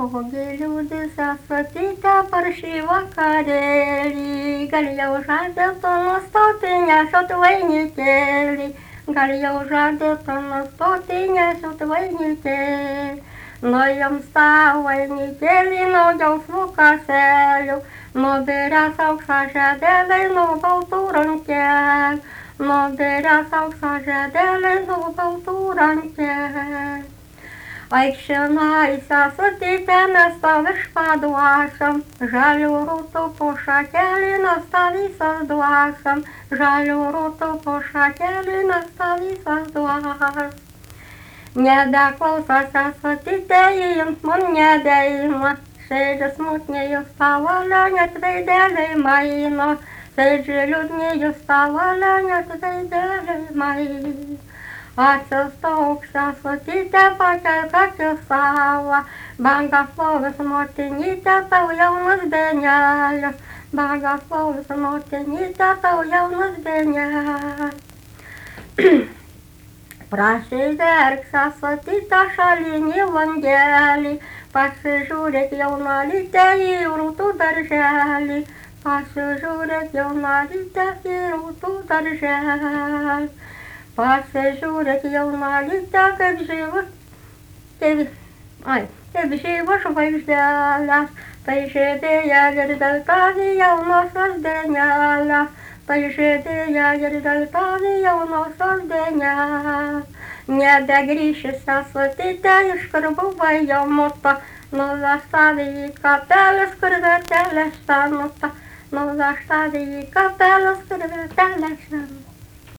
Ogi liūdi sąsvatytę paršį vakarėlį, gal jau žadėtų nustoti nešiot vainikėlį, gal jau žadėtų nustoti nešiot vainikėlį. Nuo jums tą vainikėlį, nuo jausmų kaselių, nuo bėrės aukštą žedelį, nuo baltų rankelių, nuo bėrės aukštą žedelį, nuo baltų rankelių. Vaikščiona į sąsvatytę mes tau išpaduosim, žalių rūtų po šakelį mes tau visas duosim, žalių rūtų po šakelį mes tau visas duosim. Nebeklauso sąsvatytė, jums man nebeima, sėdži smutniai jūs pavalio, net veideliai maino, sėdži liūdniai jūs pavalio, net veideliai maino. Atsistok sąsvatytę, pakelk savo, banga šlovės motinytė, tau jaunas benelis, banga šlovės motinytė, tau jaunas benelis. Prasiverk sąsvatytę šalinį langelį, pasižiūrėk jaunalytę į rūtų darželį, pasižiūrėk jaunalytę į rūtų darželį. Pasižiūrėk jaunalytę, kaip žyvos žvaigždelės, tai žėdėja ir dėl tavi jaunosios dienelės, tai žėdėja ir dėl tavi jaunosios dienelės. Nebegrįši sąsvatytę, iš kur buvai jau muta, nuveš tavi į kapelės, kur vertelės senuta, nuveš tavi į kapelės, kur vertelės senuta.